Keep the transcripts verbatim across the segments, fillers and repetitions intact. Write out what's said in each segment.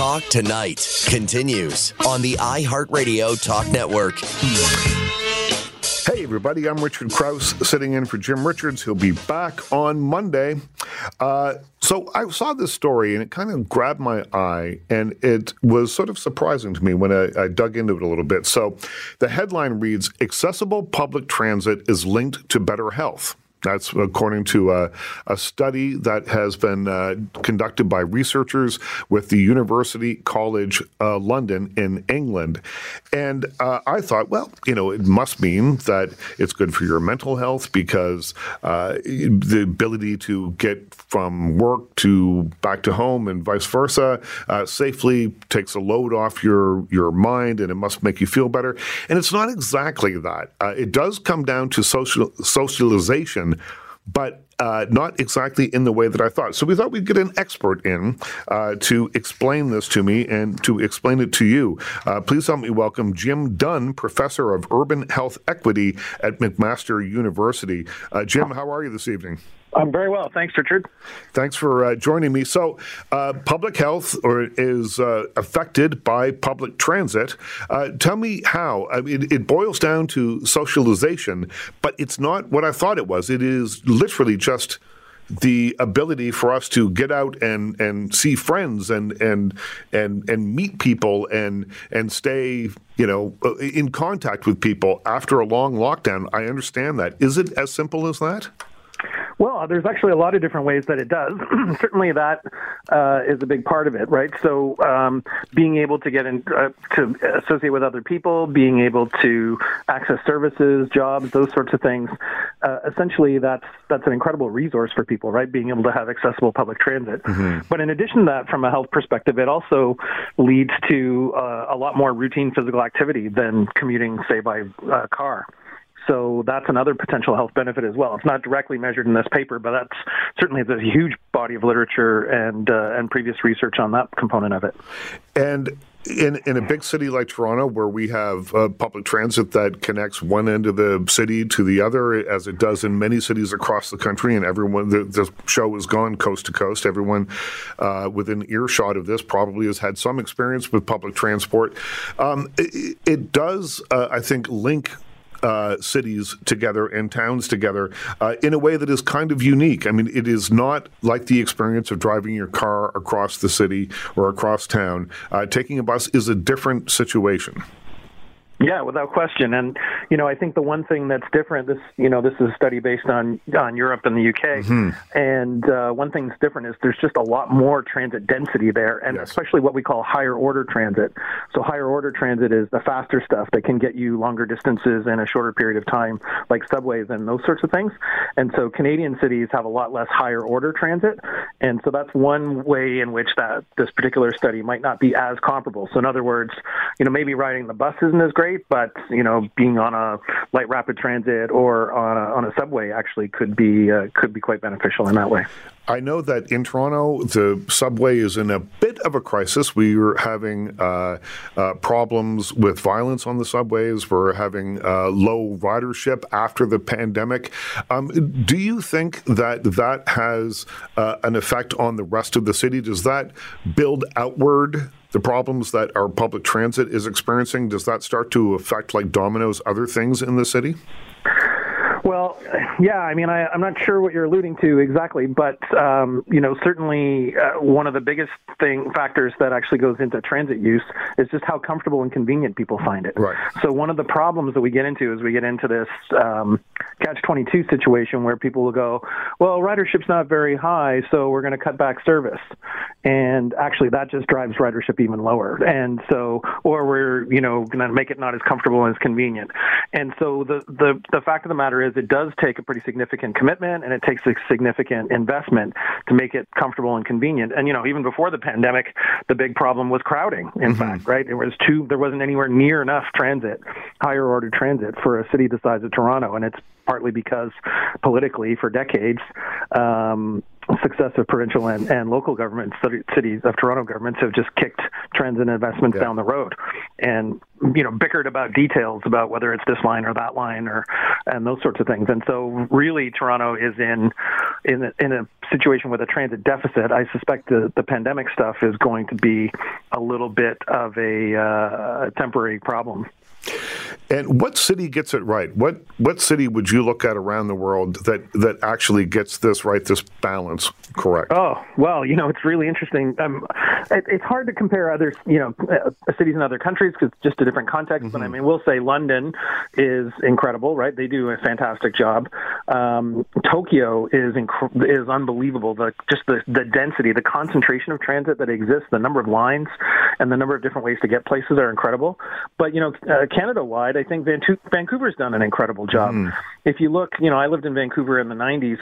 Talk Tonight continues on the iHeartRadio Talk Network. Hey, everybody, I'm Richard Krause, sitting in for Jim Richards. He'll be back on Monday. Uh, so I saw this story, and it kind of grabbed my eye, and it was sort of surprising to me when I, I dug into it a little bit. So the headline reads, "Accessible public transit is linked to better health." That's according to a, a study that has been uh, conducted by researchers with the University College uh, London in England. And uh, I thought, well, you know, it must mean that it's good for your mental health because uh, the ability to get from work to back to home and vice versa uh, safely takes a load off your, your mind, and it must make you feel better. And it's not exactly that. Uh, it does come down to social socialization, but uh, not exactly in the way that I thought. So we thought we'd get an expert in uh, to explain this to me and to explain it to you. Uh, please help me welcome Jim Dunn, Professor of Urban Health Equity at McMaster University. Uh, Jim, how are you this evening? I'm very well. Thanks, Richard. Thanks for uh, joining me. So uh, public health or is uh, affected by public transit. Uh, tell me how. I mean, it boils down to socialization, but it's not what I thought it was. It is literally just the ability for us to get out and, and see friends and and and and meet people and and stay, you know, in contact with people after a long lockdown. I understand that. Is it as simple as that? Well, there's actually a lot of different ways that it does. Certainly that uh, is a big part of it, right? So um, being able to get in, uh, to associate with other people, being able to access services, jobs, those sorts of things, uh, essentially that's that's an incredible resource for people, right? Being able to have accessible public transit. Mm-hmm. But in addition to that, from a health perspective, it also leads to uh, a lot more routine physical activity than commuting, say, by uh, car. So that's another potential health benefit as well. It's not directly measured in this paper, but that's certainly there's a huge body of literature and uh, and previous research on that component of it. And in in a big city like Toronto, where we have uh, public transit that connects one end of the city to the other, as it does in many cities across the country, and everyone, the, the show has gone coast to coast. Everyone uh, within earshot of this probably has had some experience with public transport. Um, it, it does, uh, I think, link Uh, cities together and towns together uh, in a way that is kind of unique. I mean, it is not like the experience of driving your car across the city or across town. Uh, taking a bus is a different situation. Yeah, without question. And, you know, I think the one thing that's different, this, you know, this is a study based on, on Europe and the U K. Mm-hmm. And uh, one thing that's different is there's just a lot more transit density there, and yes. especially what we call higher order transit. So higher order transit is the faster stuff that can get you longer distances in a shorter period of time, like subways and those sorts of things. And so Canadian cities have a lot less higher order transit. And so that's one way in which that this particular study might not be as comparable. So in other words, you know, maybe riding the bus isn't as great, but, you know, being on a light rapid transit or on a, on a subway actually could be uh, could be quite beneficial in that way. I know that in Toronto, the subway is in a bit of a crisis. We are having uh, uh, problems with violence on the subways. We're having uh, low ridership after the pandemic. Um, do you think that that has uh, an effect on the rest of the city? Does that build outward the problems that our public transit is experiencing? Does that start to affect, like dominoes, other things in the city? Well, yeah, I mean, I, I'm not sure what you're alluding to exactly, but, um, you know, certainly uh, one of the biggest thing factors that actually goes into transit use is just how comfortable and convenient people find it. Right. So one of the problems that we get into is we get into this um, catch twenty-two situation where people will go, well, ridership's not very high, so we're going to cut back service. And actually that just drives ridership even lower. And so, or we're, you know, going to make it not as comfortable and as convenient. And so the, the, the fact of the matter is it does take a pretty significant commitment, and it takes a significant investment to make it comfortable and convenient. And, you know, even before the pandemic, the big problem was crowding, in mm-hmm. fact, right? There was too, there wasn't anywhere near enough transit, higher order transit for a city the size of Toronto. And it's partly because politically for decades, um, successive provincial and, and local governments, cities of Toronto governments, have just kicked transit investments yeah. down the road, and you know bickered about details about whether it's this line or that line or and those sorts of things. And so, really, Toronto is in in a, in a situation with a transit deficit. I suspect the, the pandemic stuff is going to be a little bit of a uh, temporary problem. And what city gets it right? What what city would you look at around the world that, that actually gets this right, this balance correct? Oh, well, you know, it's really interesting. Um, it, it's hard to compare other, you know, uh, cities in other countries because it's just a different context. Mm-hmm. But I mean, we'll say London is incredible, right? They do a fantastic job. Um, Tokyo is inc- is unbelievable. The just the, the density, the concentration of transit that exists, the number of lines, and the number of different ways to get places are incredible. But you know, uh, Canada-wide, I think Vancouver's done an incredible job. Mm. If you look, you know, I lived in Vancouver in the nineties.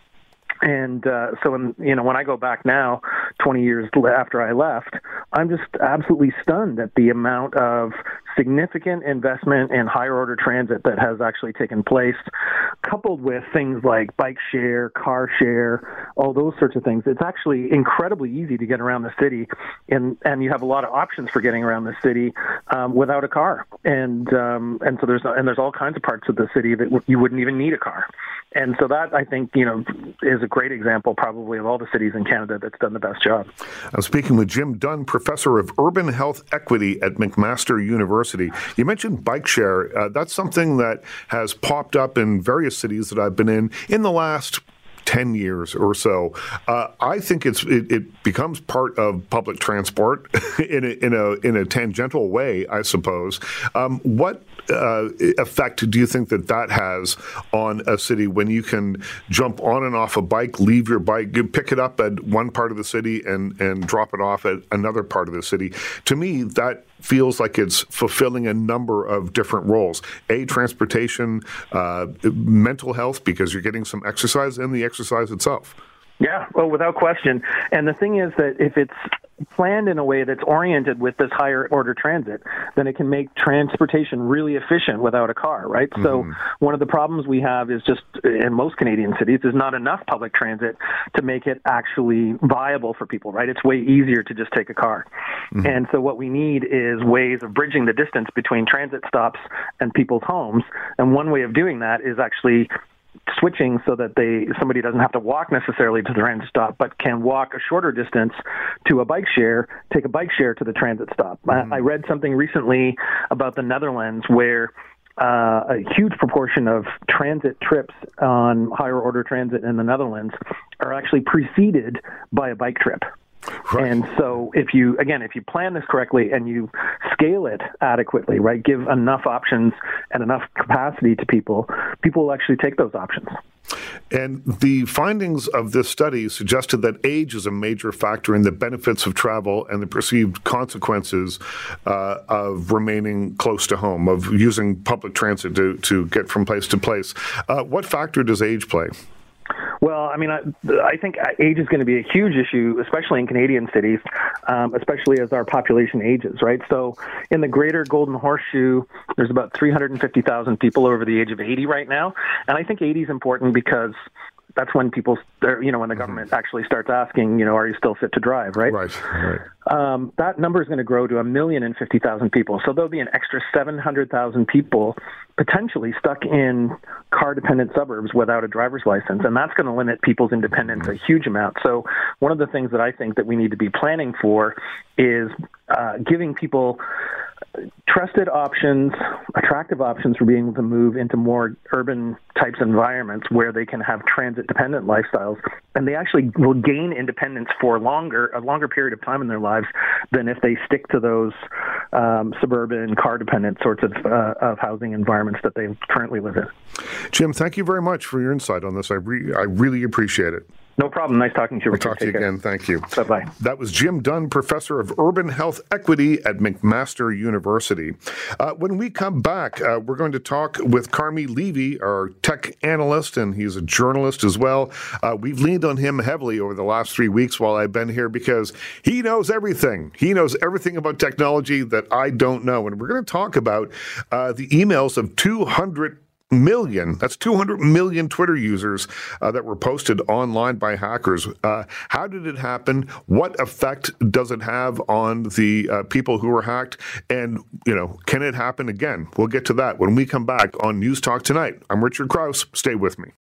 And uh, so, when, you know, when I go back now, twenty years after I left, I'm just absolutely stunned at the amount of significant investment in higher order transit that has actually taken place, coupled with things like bike share, car share, all those sorts of things. It's actually incredibly easy to get around the city, and, and you have a lot of options for getting around the city um, without a car. And um, and so there's and there's all kinds of parts of the city that w- you wouldn't even need a car. And so that, I think, you know, is a great example probably of all the cities in Canada that's done the best job. I'm speaking with Jim Dunn, professor of urban health equity at McMaster University. You mentioned bike share. Uh, that's something that has popped up in various cities that I've been in in the last ten years or so. Uh, I think it's it, it becomes part of public transport in a, in a in a tangential way, I suppose. Um, what uh, effect do you think that that has on a city when you can jump on and off a bike, leave your bike, you pick it up at one part of the city and, and drop it off at another part of the city? To me, that feels like it's fulfilling a number of different roles. A, transportation, uh, mental health, because you're getting some exercise, and the exercise itself. Yeah, well, without question. And the thing is that if it's planned in a way that's oriented with this higher order transit, then it can make transportation really efficient without a car, right? Mm-hmm. So one of the problems we have is just in most Canadian cities is not enough public transit to make it actually viable for people, right? It's way easier to just take a car. Mm-hmm. And so what we need is ways of bridging the distance between transit stops and people's homes. And one way of doing that is actually switching so that they somebody doesn't have to walk necessarily to the transit stop, but can walk a shorter distance to a bike share, take a bike share to the transit stop. Mm-hmm. I, I read something recently about the Netherlands where uh, a huge proportion of transit trips on higher order transit in the Netherlands are actually preceded by a bike trip. Right. And so if you, again, if you plan this correctly and you scale it adequately, right, give enough options and enough capacity to people, people will actually take those options. And the findings of this study suggested that age is a major factor in the benefits of travel and the perceived consequences uh, of remaining close to home, of using public transit to, to get from place to place. Uh, what factor does age play? Well, I mean, I, I think age is going to be a huge issue, especially in Canadian cities, um, especially as our population ages, right? So in the greater Golden Horseshoe, there's about three hundred fifty thousand people over the age of eighty right now. And I think eighty is important because that's when people, you know, when the government mm-hmm. actually starts asking, you know, are you still fit to drive, right? Right, right. Um, that number is going to grow to a million and fifty thousand people. So there'll be an extra seven hundred thousand people potentially stuck in car-dependent suburbs without a driver's license, and that's going to limit people's independence mm-hmm. a huge amount. So one of the things that I think that we need to be planning for is uh, giving people trusted options, attractive options for being able to move into more urban types of environments where they can have transit-dependent lifestyles, and they actually will gain independence for longer, a longer period of time in their lives than if they stick to those um, suburban, car-dependent sorts of, uh, of housing environments that they currently live in. Jim, thank you very much for your insight on this. I, re- I really appreciate it. No problem. Nice talking to you. We'll talk to you again. Thank you. Bye-bye. That was Jim Dunn, professor of urban health equity at McMaster University. Uh, when we come back, uh, we're going to talk with Carmi Levy, our tech analyst, and he's a journalist as well. Uh, we've leaned on him heavily over the last three weeks while I've been here because he knows everything. He knows everything about technology that I don't know. And we're going to talk about uh, the emails of two hundred million, that's two hundred million Twitter users uh, that were posted online by hackers. Uh, how did it happen? What effect does it have on the uh, people who were hacked? And, you know, can it happen again? We'll get to that when we come back on News Talk Tonight. I'm Richard Krause. Stay with me.